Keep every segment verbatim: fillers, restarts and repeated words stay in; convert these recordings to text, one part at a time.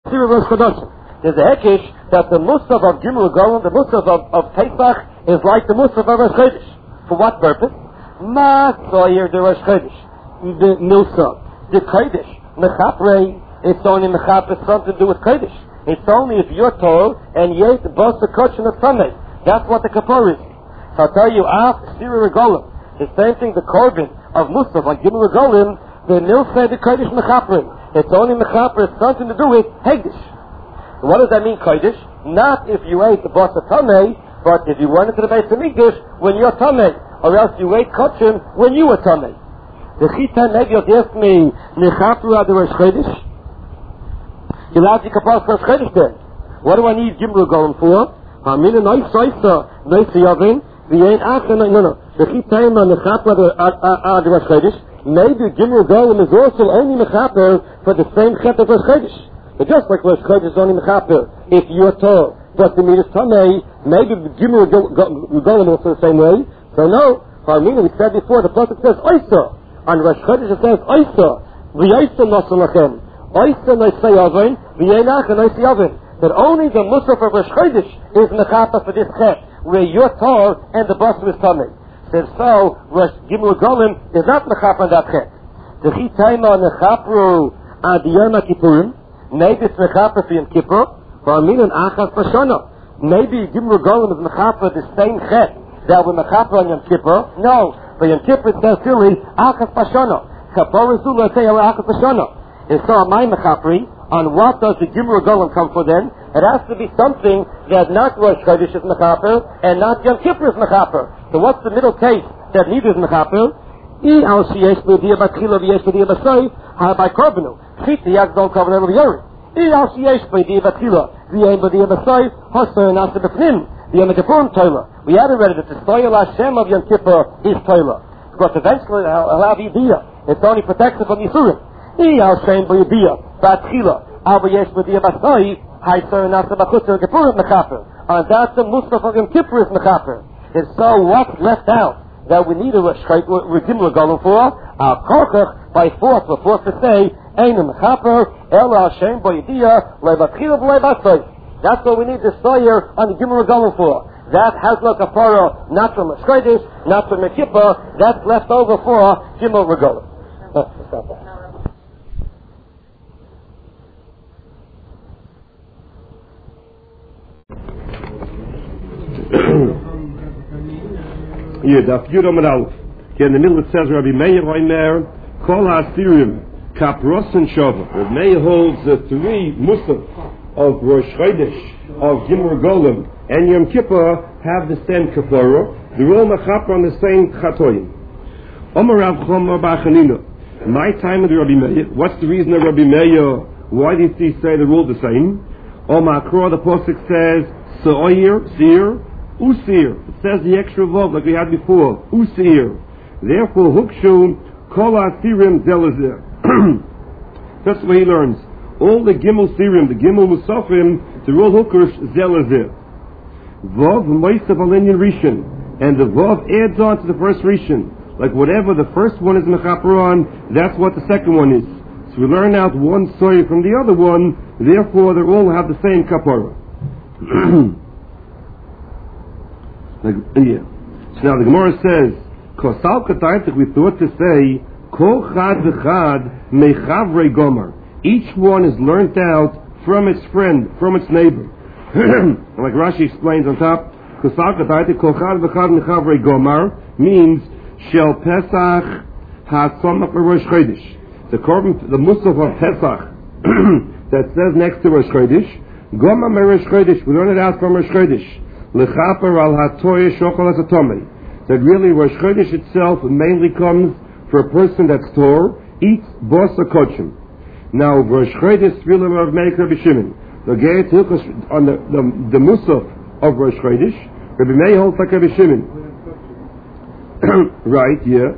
There's a hekish that the Musaf of Gimel Golan, the Musaf of, of Pesach, is like the Musaf of Rosh Chodesh. For what purpose? Ma Soyer the Rosh Chodesh, the Milsa, the Kodesh, Mechapre. It's only Mechapre something to do with Kodesh. It's only if you're told and you ate the Bas Kodesh on a Sunday. That's what the Kapor is. So I'll tell you, after Sira Regolim, the same thing, the Korban of Musaf on Gimel Regolim, the Milsa, the Kodesh Mechapre. It's only Mechapre, it's something to do with Hegdish. What does that mean, Kodesh? Not if you ate the Bas Tameh, but if you went into the Beis Hamikdash when you're Tameh, or else you ate Kodesh when you were Tameh. The Chita Negiot asked me, Mechapre ad Rosh Chodesh? You'll have to kapar for Rosh Chodesh then. What do I need Gimel going for? Hamina nois soisa, nois yavin, the ain't after, no, no. The Chita Mechapre ad Rosh Chodesh, maybe Gimel Golim is also only Mechaper for the same Chet of Rosh Chodesh. But just like Rosh Chodesh is only Mechaper, if you are told, but the Midas Tamei, maybe Gimel Golim also the same way. So no, Harmina, we said before, the Prophet says, Oisa. On Rosh Chodesh it says, Oisa. V'yoisa nosa lachem. Oisa noisei avin, v'yenach noisei avin. That only the Musaf of Rosh Chodesh is Mechaper for this Chet, where you're told and the Bas is Tamei. Says so, Rosh Gimel Golim is not Mechaper on that Chet. The Chitayma Nechapru ad Yom Kippurim, maybe it's Mechaper for Yom Kippur, for Aminan Achas Pashana. Maybe Gimel Golim is Mechaper the same Chet that we're Mechaper on Yom Kippur. No, for Yom Kippur it says clearly Achas Pashana. Kapor Zula say Achas Pashana. And so on my Mechapri, on what does the Gimel Golim come for then? It has to be something that not Rosh Chodesh is Mechaper and not Yom Kippur is Mechaper. So what's the middle case that neither is Mechaper? I al sheyesh b'yediyah b'tchila v'yesh b'yediyah b'soi ha by korbenu. Chit yag don't cover the yori. I al sheyesh b'yediyah b'tchila v'yesh b'yediyah b'soi hosay nasa b'fnim v'yom kippurim toila. We had already that the stoyel Hashem of Yom Kippur is toila. Because eventually he'll have yediyah. It's only protection from Yisurim. I al sheyesh b'yediyah b'tchila al v'yesh b'yediyah b'soi hosay nasa b'chutz v'yom kippurim mechaper. And that's the Musaf of Yom Kippur is mechaper. And so what's left out that we need a Rosh we're Gimel Golim for? Our Korchach by force, we're forced to say, Ein Mechaper, Ela Hashem Boyediyah, Levatchila V'Levatzoi. That's what we need the Soyer on the Gimel Golim for. That has no kapara, not from Rosh Chodesh, not from Yom Kippur, that's left over for Gimel Golim. Here, Daf Yudam and Aleph. Here in the middle it says, Rabbi Meir Oimer, Kol HaSirim, Kapros and Shova. Rabbi Meir holds the three Musaf of Rosh Chodesh, of Gimel Golim, and Yom Kippur have the same kapara. They're all mechaper on the same chatoyim. Omer Rav Chomer Bachanina. My time of the Rabbi Meir, what's the reason of Rabbi Meir? Why did he say they're all the same? Omer Akro, the Pasuk says, Se'oyer, Seir, Usir. It says the extra vav like we had before. Usir. Therefore, Hukshu, Kol HaSirim Zelazir. That's the way he learns. All the Gimel Sirim, the Gimel Musafim, the all Hukush Zelazir. Vav Moisav Alenyan Rishon. And the vav adds on to the first Rishon. Like whatever the first one is Mechaper on, that's what the second one is. So we learn out one story from the other one, therefore they all have the same kapara. Like, yeah. So now the Gemara says, Kosal Kataitik, we thought to say, Kol Chad V'Chad Mechavre Gomer. Each one is learnt out from its friend, from its neighbor. Like Rashi explains on top, Kosal Kataitik, Kol Chad V'Chad Mechavre Gomer means Shel Pesach HaSomach Rosh Chodesh. The korban, the Musaf of Pesach that says next to Rosh Chodesh, Gomer Rosh Chodesh. We learn it out from Rosh Chodesh. Lechaper al hatoye shochal asatomei. That really Rosh Chodesh itself mainly comes for a person that's tor, eats bos or kochim. Now Rosh Chodesh really of Meir Rabbi Shimon. The Geit on the the, the Musaf of Rosh Chodesh, Rabbi Meir holds like Rabbi Shimon. Right, yeah.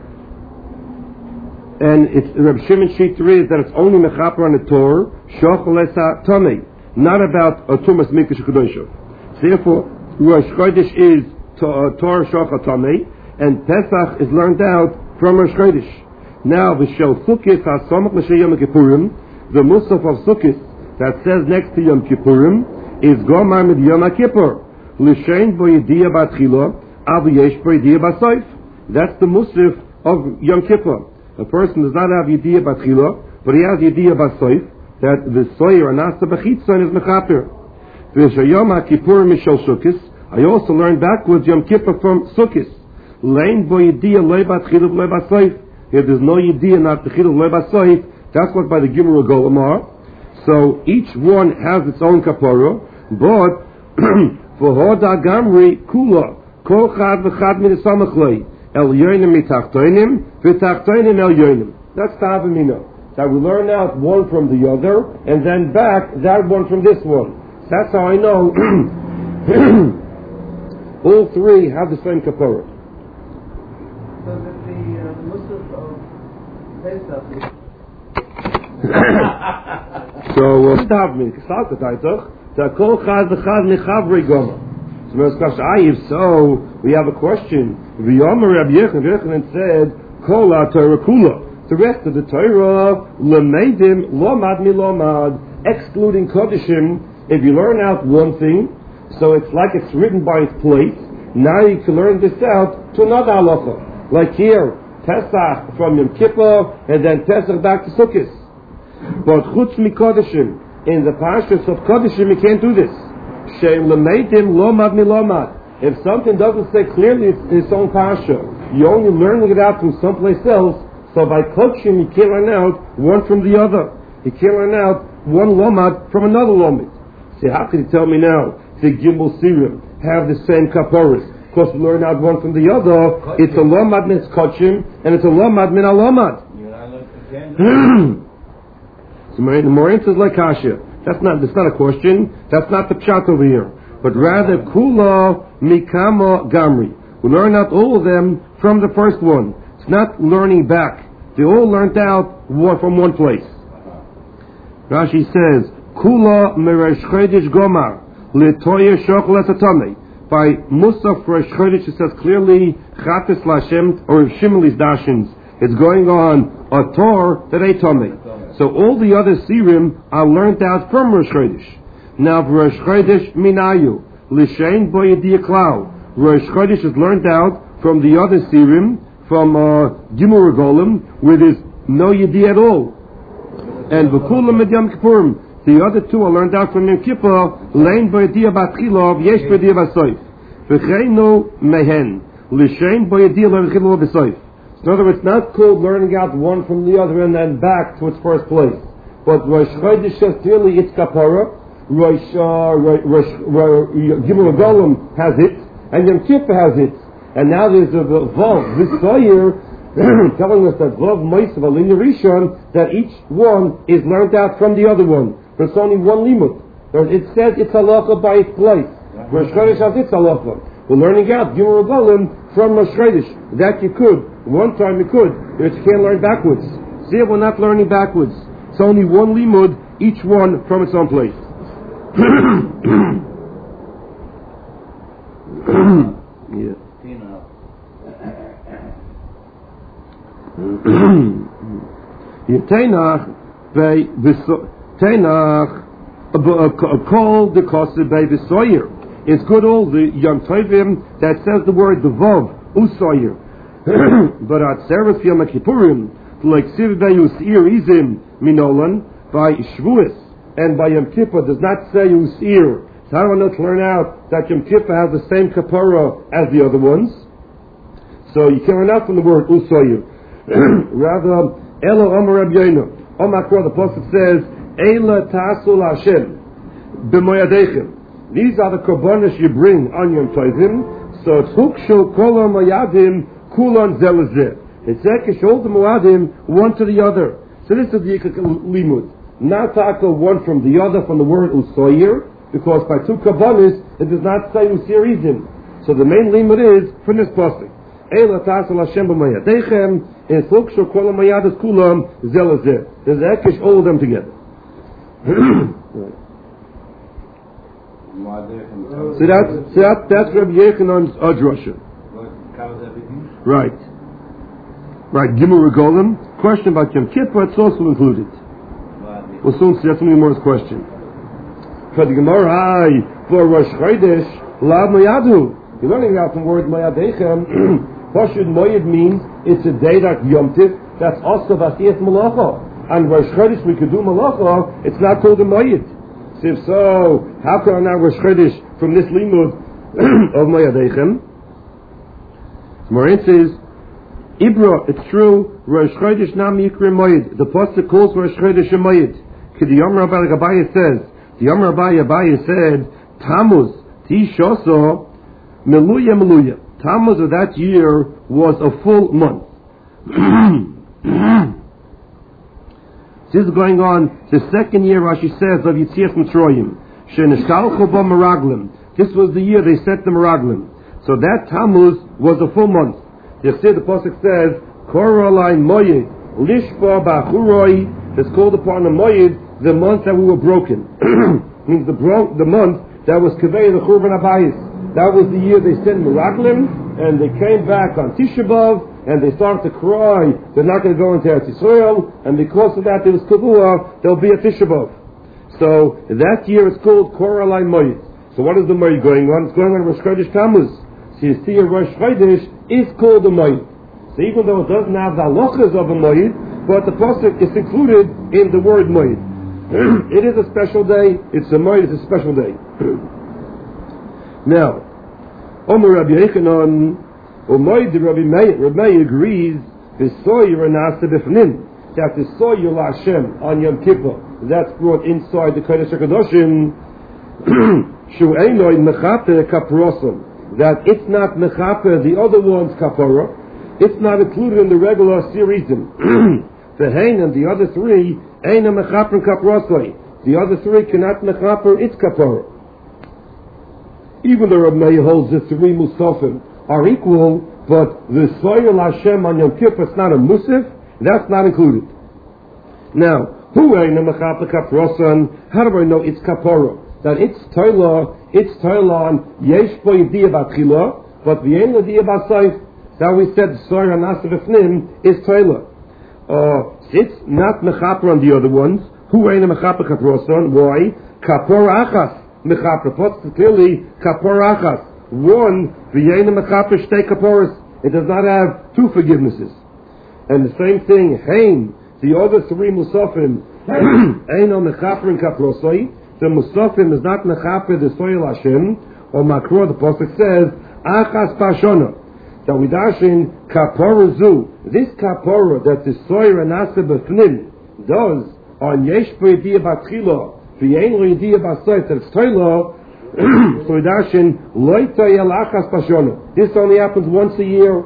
And it's Rabbi Shimon sheet three is that it's only mechaper on the Torah, shochal asatomei, not about a tumas mikdash kedosha. Therefore, Rosh Chodesh is Torah Shachar Tamei, and Pesach is learned out from Rosh Chodesh. Now, V'shel Sukkis HaSomach L'Shei Yom Kippurim, the Musaf of Sukkis that says next to Yom Kippurim is Gomar Mid Yom Kippur. L'shein bo yediyah batchila, av yesh bo yediyah basoif. That's the musaf of Yom Kippur. A person does not have yediyah batchila, but he has yediyah basoif, that the soyer anasa b'chitzon is mechaper. V'shayom HaKippurim mishal Sukkis. I also learned backwards Yom Kippur from Sukkis. Lein bo yediyah loy batchila loy basoif. If there's no yediyah, not b'chila loy basoif, that's what by the Gimel Golam are. So each one has its own kapara, but for Hoda Gamri Kula Kol Chad V'Chad Min Samachlei El Yonim Mitachtoinim V'Tachtoinim El Yonim. That's Tavamino. That we learn out one from the other and then back that one from this one. So that's how I know all three have the same kapara. So that the uh, Musaf of Pesach. So Tavmin Kasat Taitach. So if so, we have a question. V'yomer Rabbi Yochanan said, Kol ha-Torah kula. The rest of the Torah, L'meidim lomad milomad, excluding Kodeshim. If you learn out one thing, so it's like it's written by its place. Now you can learn this out to another halacha. Like here, Pesach from Yom Kippur, and then Pesach back to Sukkot. But chutz mi Kodeshim. In the parshas of Kodeshim, you can't do this. She'em lemeitim lomad milomad. If something doesn't say clearly it's its own parsha, you're only learning it out from someplace else. So by Kodeshim, you can't learn out one from the other. You can't learn out one lomad from another lomad. See, how can you tell me now the Gimel Sirim have the same kaparas? Because we learn out one from the other. It's a lomad min Kodeshim and it's a lomad min a lomad. So the more answers like Kasha. That's not that's not a question. That's not the pshat over here. But rather Kula Mikama Gamri. We learn out all of them from the first one. It's not learning back. They all learned out one from one place. Rashi says, Kula Meresh Chodesh Gomar Letoya Shochel Esatamei. By Musaf Resh Chodesh it says clearly Chates Lashem or Shimlis Dashins. It's going on a Tor that they told me. So all the other Sirim are learned out from Rosh Chodesh. Now Rosh Chodesh Minayu L'Shein Bo Yediyah Klau. Rosh Chodesh is learned out from the other Sirim, from uh, Gimel Golam, where there's no Yediyah at all. And V'Kulam Med Yom Kippurim. The other two are learned out from Yom Kippur. Lein Bo Yediyah Batchilov Yesh Bo Yediyah Basoif. V'Cheinu Mehen L'Shein Bo Yediyah L'Chilov Basoif. In other words, it's not called learning out one from the other and then back to its first place. But Rosh Chodesh says clearly it's kapara. Rosh Gimel Golam has it, and Yom Kippur has it. And now there's a Vav, this Soyer, telling us that Vav Moisav Alin Rishon, that each one is learned out from the other one. There's only one limud. It says it's halacha by its place. Rosh Chodesh has its halacha. We're learning out Gimel Golam from Rosh Chodesh. That you could. One time you could, but you can't learn backwards. See, we're not learning backwards. It's only one limud, each one from its own place. Yeah. Tenach by Tenach called the Kosev by the Soyer. It's good all the Yom Tovim that says the word the Vav Usoyer. But at Seres Yom Kippurim, like Sivvei Usir Izim Minolan by Shavuos and by Yom Kippur does not say Usir. So how do I know to learn out that Yom Kippur has the same kapara as the other ones? So you can learn out from the word Usoyer. Rather, Elo Omer Reb Yoina. Omakra, the Prophet says, Eila Tasul Hashem B'moyadechem. These are the korbanos you bring on Yom Tovim. So it's Hukshu Kol Moyadim Kulon Zelazeh. It's Ekesh all the Moadim, one to the other. So this is the limud. Not tackle one from the other from the word Usoyer, because by two korbanos it does not say Usirizim. So the main limud is from this pasuk. Eila Tasul Hashem B'moyadechem. In Hukshu Kol Moyadim Kulon Zelazeh. There's Ekesh all of them together. Right. So that's so that, that's Rabbi Yechanan's Adrasha. Right. Right. Gimel Regolim. Question about Yom Kippur, it's also included. We'll soon see. That's the Gemara's question. For the Gemara, hi, for Rosh Chodesh, Lav Moyadu. You're learning out from the word Moyadechem. Pashud Moyad means it's a day that Yom Tiv, that's also Vasiyat Malacha. And Rosh Chodesh, we could do Malacha, it's not called a Moyad. So if so, how can I now Rosh Chodesh from this limud of Moyadechem? Morin says, Ibra, it's true, Rosh Chodesh Nam Yikri Moyad. The pasuk calls Rosh Chodesh a Moyad. K'di Yom Rabbi Abaye says, the Yom Rabbi Abaye said, Tammuz, Tishoso, Meluya Meluya. Tammuz of that year was a full month. This is going on the second year, Rashi says, of Yitzias Mitzrayim. Shenishkalchu ba Meraglim. This was the year they set the Meraglim. So that Tammuz was a full month. The pasuk says, Koralai Moyed, Lishba Bachuroi, is called upon the Moyed, the month that we were broken. Means the bro- the month that was Kaveh the Churban Abayis. That was the year they sent Meraglim, and they came back on Tisha B'Av, and they started to cry, they're not going to go into Eretz Yisrael, and because of that there was Kavua, there'll be a Tisha B'Av. So that year it's called Koralai Moyed. So what is the Moyed going on? It's going on Rosh Chodesh Tammuz. So you see a Rosh Chodesh is called a Moyed. So even though it doesn't have the halachas of a Moyed, but the pasuk is included in the word Moyed. It is a special day. It's a Moed. It's a special day. Now, Omer Rabbi Yechanan, or Moed Rabbi Meir, Rabbi Meir agrees v'soyer anasa b'fnim, that the soyer Hashem on Yom Kippur, that's brought inside the Kodesh HaKadoshim, shu einoi mechaper kaparosim, that it's not mechaper the other one's kapara, it's not included in the regular serizim. The Hain and the other three, Eina mechaper kaparosoi. The other three cannot mechaper its kapara. Even though Rabbi Meir holds the three musafim are equal, but the soyer Hashem on Yom Kippur, it's not a musaf, that's not included. Now, who Eina mechaper kaparosan? How do I know it's kapara? That it's toila, it's toila on yesh bo yediyah batchila, but the ein yediyah basayf. That we said the soyer anasa v'fnim is toila. Uh, it's not mechaper on the other ones. Who ain't a mechaper kaproson? Why? Kapor achas mechaper. But clearly kapor achas. One v'yein a mechaper shtei kaporos. It does not have two forgivenesses. And the same thing, Hain, the other three musafim, ain't no mechaper in kaprosoi. The musafim is not mechaper the soyer Hashem. Or makro, the pasuk says achas pashona. That we dash in kapora zu. This kapora that the soyer anasa b'fnim does on yesh b'yediyah batchila v'yein lo yediyah b'asayt that it's toila. So we dash in loita yalachas pashona. This only happens once a year.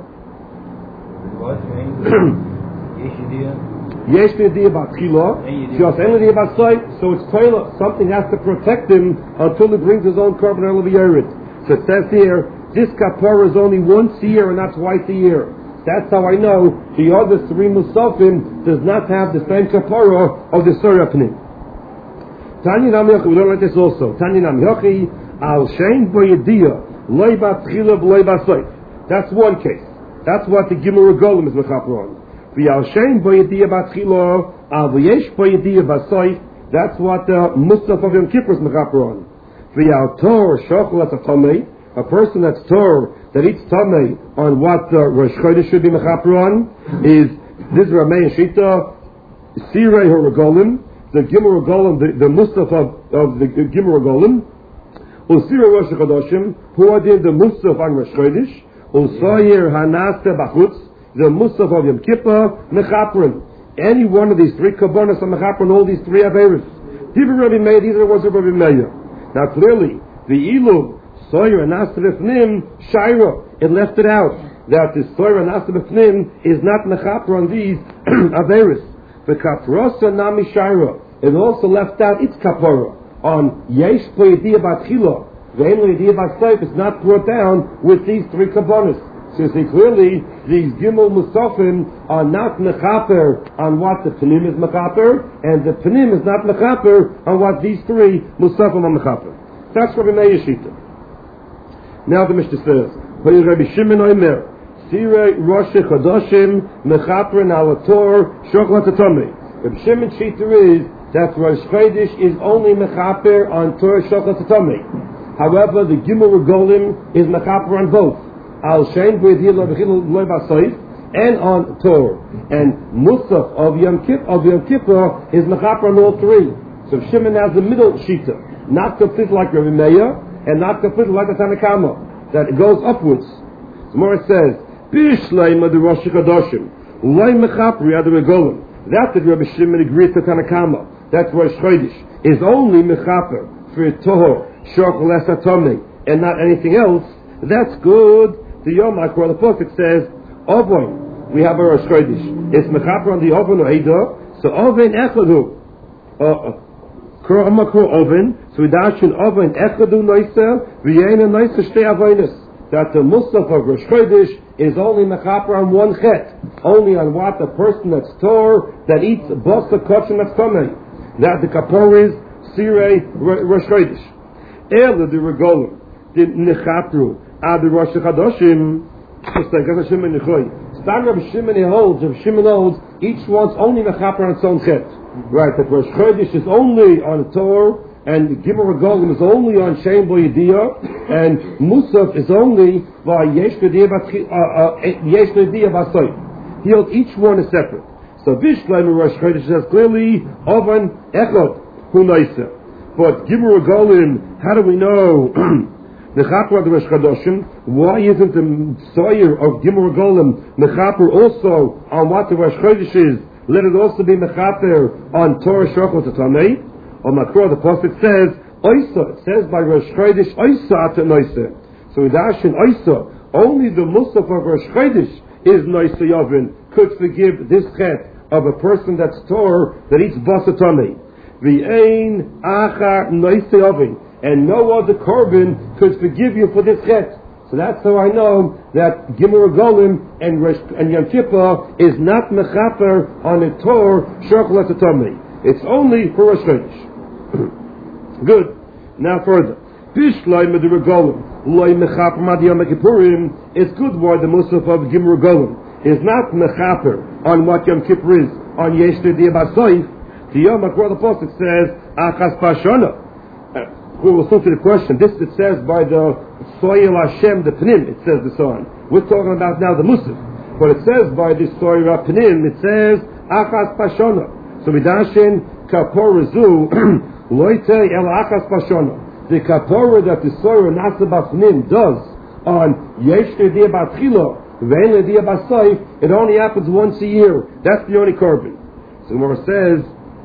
Yesh b'yediyah batchila. Just ein lo yediyah b'asayt. So it's toila. Something has to protect him until he brings his own carbon out of the yerit. So it says here, this kapara is only once a year and not twice a year. That's how I know the other three musafim does not have the same kapara of the soyer pnim. Tanya Nam Yochi, we don't like this also. Tanya Nam Yochi, al shein bo yediyah, loy batchila v'loy basayf. That's one case. That's what the Gimel Regolim is mechaper on. V'al shein bo yediyah batchila, al v'yesh bo yediyah basayf. That's what the Musaf of Yom Kippur is mechaper on. V'al tor shochel at a a person that's Torah, that eats Tamei on what the Rosh Chodesh should be mechaper on, is this Ramei Shita, Sirei HaRegolim, the Gimel Regolim, the, the Musaf of, of the Gimel Regolim, Usirei Rosh Chodoshim, who are the Musaf on Rosh Chodesh, Usoyer Hanase Bachutz, the Musaf of Yom Kippur, mechaperin. Any one of these three kabbanas are mechaper on all these three averis. Divrei Rabbi Meir, these are the ones of Rabbi Meir. Now clearly, the Ilu, Soyer and Asabefnim, Shaira, it left it out that the Soyer and Asabefnim is not mechaper on these averis. The Kaprosa Nami Shaira, it also left out its kapara on Yesh Po Yediyah Batchila. The Ein Lo Yediyah Basayf is not brought down with these three kabbanas. So you see clearly these Gimel Musafim are not mechaper on what the Pnim is mechaper, and the Pnim is not mechaper on what these three Musafim are mechaper. That's Rabbi Meir Shita. Now the Mishnah says, Rabbi Shimon Omer, Sirei Rosh Chodoshim Mechaperin Alator Shochlat Atomei. Rabbi Shimon Shita is that Rosh Chodesh is only mechaper on Torah Shochet Tamei. However, the Gimel Regolim is mechaper on both. Al Shein B'Yediyah Lo B'Soif and on Torah. And Musaf of Yom Kippur, of Yom Kippur is mechaper on all three. So Shimon has the middle shita, not completely like Rabbi Meir, and not completely like the Tanakama, that it goes upwards. The Gemara says, Bishleim of the Rosh Chodoshim, Loi Mechapri ad Regolim. That that Rabbi Shimon agrees to Tanakama, that Rosh Chodesh is only Mechaper for Toho, Shok Lesatomei, and not anything else. That's good. The Yom HaKor, the Pasuk says, Ovon, we have a Rosh Chodesh. It's Mechaper on the Ovon or Eidah, so Ovon Echadu. Kro Amakro Ovon, so we dash in Ovon Echadu Noisa, V'yena Noisa Shtei Avonis. That the Musaf of Rosh Chodesh is only mechaper on one chet, only on what the person that's tor that eats basa kosher that's tamei. That the kapor is sirei Rosh Chodesh. Ela the regolim the nechapru ad the Rosh Chodoshim. Stan Rabbi Shimon holds, Rabbi Shimon holds each one's only mechaper on its own chet. Right, that Rosh Chodesh is only on tor. And Gimel Regolim is only on Shein B'Yediyah, and Musaf is only by Yesh L'Yediyah B'Soif. He holds each one is separate. So Bishleim Rosh Chodesh says clearly Ovan Echad Hu Noisa. But Gimel Regolim, how do we know the Chaper of the Rosh Chodoshim? Why isn't the Sawyer of Gimel Regolim Mechaper also on what the Rosh Chodesh is? Let it also be Mechaper on Torah Shochet Tamei. On Makro, the Pasuk says, Oisa, it says by Rosh Chodesh, Oisa at Noisa. So we dash in Oisa, only the Musaf of Rosh Chodesh is Noisa Yavin, could forgive this chet of a person that's Torah, that eats Basatami. V'ein Achar Noisa Yavin. And no other korban could forgive you for this chet. So that's how I know that Gimel Regolim and, and Yom Kippur is not Mechaper on a Torah, Shochet Tamei. It's only for Rosh Chodesh. Good. Now further. Bishleim of the Regolim, Loi Mechaper Mad Yom Kippurim. It's good why the Musaf of Gimel Regolim is not Mechaper on what Yom Kippur is, on Yesh L'Yediyah B'Soif. The Yom HaKor, the Pasuk says, Achas Pashana. We will look to the question. This it says by the Soil Hashem, the Pnim, it says this on. We're talking about now the Musaf. But it says by the story of Pnim, it says, Achas Pashana. So we dash in Kapor Zu Loite El Achas Pashona. The Kapor that the Soyer Nasa Bafnim does on Yesh L'Yediyah B'Tchila Ve'en L'Yediyah B'Soif, it only happens once a year. That's the only korban. So Gemara says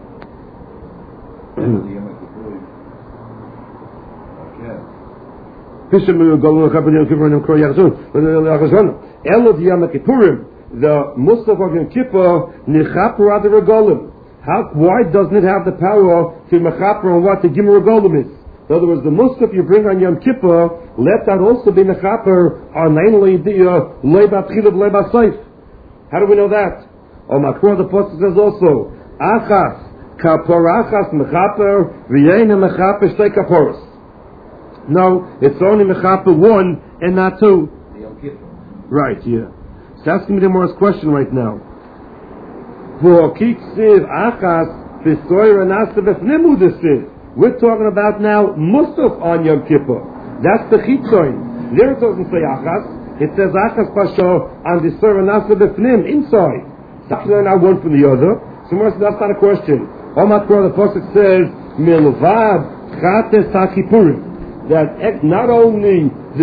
the Musaf of Yom Kippur Nichaper Ad Regolim. How, why doesn't it have the power to mechaper on what the Gimel Regolim is? In other words, the Musaf you bring on Yom Kippur, let that also be mechaper on Ein L'Yediyah Le'ba Tchilav Le'ba Soif. How do we know that? On Makor, the Pasuk says also, Achas, Kapor Achas mechaper, V'yein mechaper Shtei Kaporos. No, it's only mechaper one and not two. Yom Kippur. Right, yeah. So that's going to be the more question right now. We're talking about now Musaf on Yom Kippur. That's the Chitzoin. There it doesn't say Achas. It says Achas Pasho on the Surah Nasa B'Fnim, inside. They're not one from the other. So that's not a question. On Makor, the Pasuk says, Milvad Chates HaKippurim. That not only the